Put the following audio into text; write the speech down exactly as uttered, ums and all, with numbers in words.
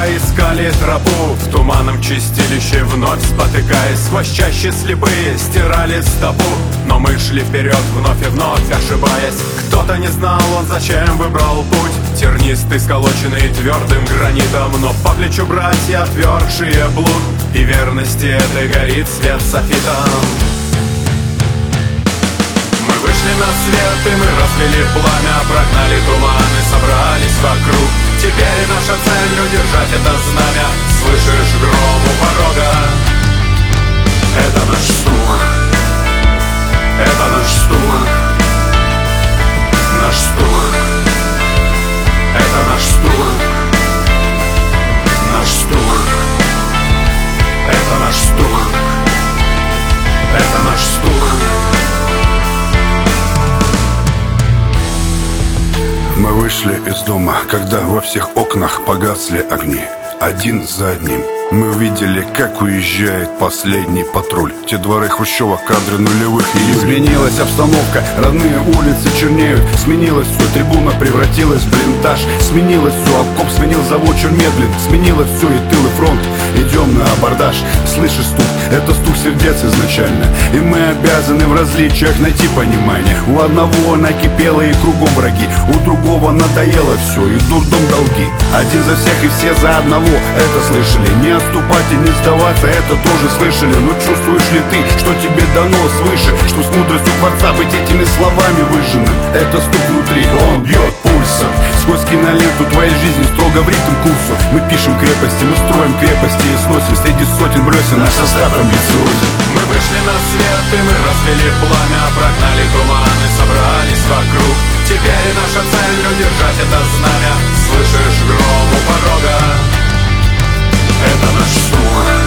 искали тропу в туманном чистилище, вновь спотыкаясь сквозь чаще слепые, стирали стопу. Но мы шли вперед, вновь и вновь ошибаясь. Кто-то не знал, он зачем выбрал путь тернистый, сколоченный твердым гранитом, но по плечу братья, отвергшие блуд, и верности этой горит свет софитом. Мы вышли на свет, и мы развели пламя, прогнали туманы, собрались вокруг. Теперь наша цель — удержать это знамя. Слышишь гром у порога? Это наш стук, это наш стук, наш стук, это наш стук, наш стук, это наш стук, это наш стук. Мы вышли из дома, когда во всех окнах погасли огни. Один за одним мы увидели, как уезжает последний патруль. Те дворы Хрущева, кадры нулевых. И изменилась обстановка, родные улицы чернеют. Сменилось все, трибуна превратилась в блиндаж. Сменилось все, окоп сменил завод Чермедлин. Сменилось все, и тыл, и фронт. Идем на абордаж. Слышишь стук? Это стук сердец изначально. И мы обязаны в различиях найти понимание. У одного накипело и кругом враги, у другого надоело все и дурдом долги. Один за всех и все за одного. Это слышали. Не отступать и не сдаваться, это тоже слышали. Но чувствуешь ли ты, что тебе дано свыше, что с мудростью Творца быть этими словами выжженным? Это стук внутри, он бьет пульсом. Сквозь киноленту твоей жизни строго в ритм курсу. Мы пишем крепости, мы строим крепости и сносим среди сотен бревен наш состав амбициозен. Мы вышли на свет, и мы развели пламя, прогнали туманы, собрались вокруг. Теперь наша цель — удержать это знамя. Слышишь гром у порога? Это наш стук.